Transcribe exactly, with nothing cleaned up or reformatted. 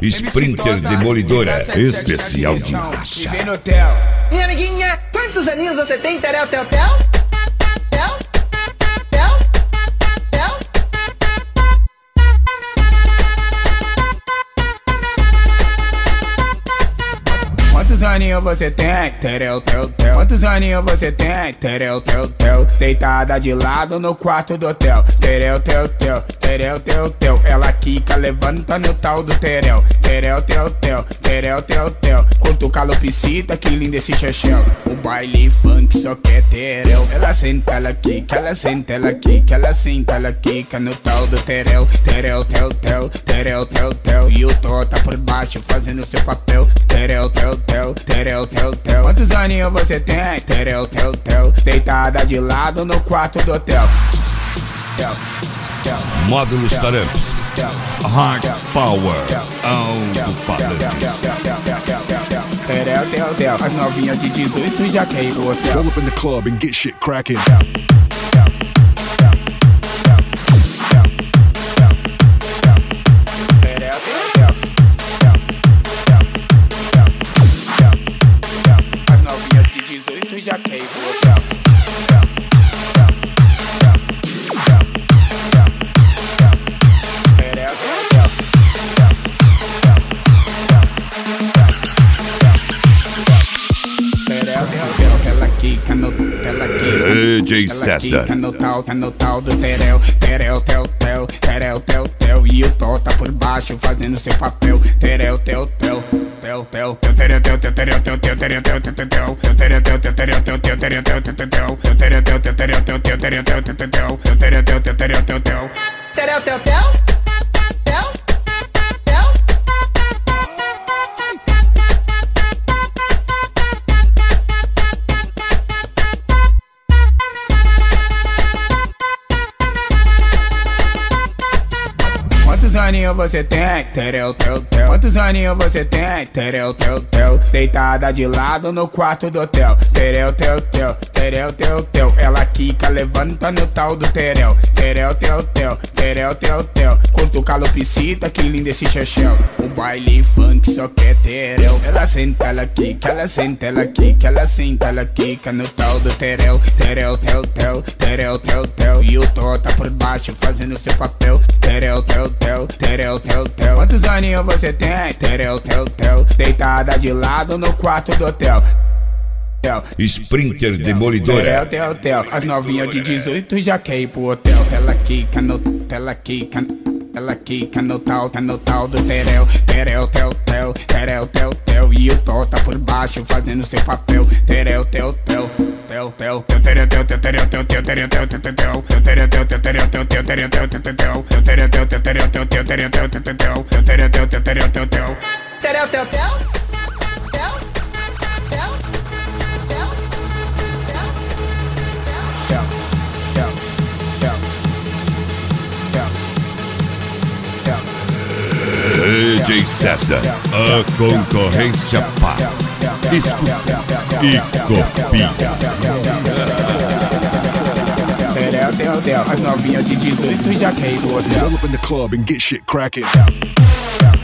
Sprinter Demolidora, especial de racha. Minha amiguinha, quantos aninhos você tem, Terel, tel, tel? Tel? Tel? Tel? Quantos aninhos você tem? Terel, tel, tel. Quantos aninhos você tem? Terel, tel, tel. Deitada de lado no quarto do hotel. Terel, tel, tel. Terel, tel, tel. Ela quica, levanta no tal do terel. Terel, tel, tel. Terel, tel, tel. Curto calopsita, que lindo esse chachel. O baile funk só quer terel. Ela senta, ela quica, ela senta, ela quica, ela senta, ela quica no tal do terel. Terel, tel, tel. Terel, tel, tel. E o Tó tá por baixo fazendo seu papel. Terel, tel, tel. Terel, tel, tel. Quantos aninhos você tem? Terel, tel, tel. Deitada de lado no quarto do hotel. Tel, tel. Módulos Taramps, Hard Power, alto-falantes. Terel, tel, tel. As novinhas de dezoito já quer ir pro hotel. Roll up in the club and get shit cracking. dezoito já quer ir pro hotel. Ela quica no, ela quica D J César. Ela quica no tal, tá no tal do terel. Terel, tel, tel. Terel, tel, tel. E o Tó tá por baixo fazendo seu papel. Terel, tel, tel. Tel, tel, tel, terel, tel, tel, terel, tel, tel, terel, tel, tel, tel, tel, terel, tel, tel, terel, tel, tel, terel, tel, tel, tel, tel, terel, tel, tel, terel, tel, tel, terel, tel, tel, tel, tel, terel, tel, tel, terel, tel, tel. Terel, tel, tel? Tel? Tel? Quantos aninhos você tem? Terel, tel, tel. Quantos aninhos você tem? Terel, tel, tel. Deitada de lado no quarto do hotel. Terel, tel, tel. Terel, tel, tel. Ela quica, levanta no tal do terel. Terel, tel, tel. Terel, tel, tel. Curto calopsita, que lindo esse chachel. O baile funk só quer terel. Ela senta, ela quica, ela senta, ela quica, ela senta, ela quica no tal do terel. Terel, tel, tel. Terel, tel, tel. E o Tó tá por baixo fazendo seu papel. Terel, tel, tel. Terel, tel, tel. Quantos aninhos você tem? Terel, tel, tel. Deitada de lado no quarto do hotel. Sprinter Demolidora. Tel, tel, tel. As novinhas de dezoito já quer ir pro hotel. Ela quica no, ela quica, ela quica no tal, tá no tal do terel. Terel, tel, tel. Terel, tel, tel. E o Tó tá por baixo fazendo seu papel. Terel, tel, tel. Tel, tel, tel, terel, tel, tel, terel, tel, tel, terel, tel, tel, tel, tel, terel, tel, tel, terel, tel, tel, terel, tel, tel, tel, tel, terel, tel, tel, terel, tel, tel, terel, tel, tel, tel, tel, terel, tel, tel, terel, tel, tel. Terel, tel, tel? Tel? Tel? Tel? Tel, tel, tel, tel, tel. D J César, a concorrência para. Escuta e copia. Terel, tel, tel. As novinhas de dezoito já quer ir pro hotel. Roll up in the club and get shit cracking.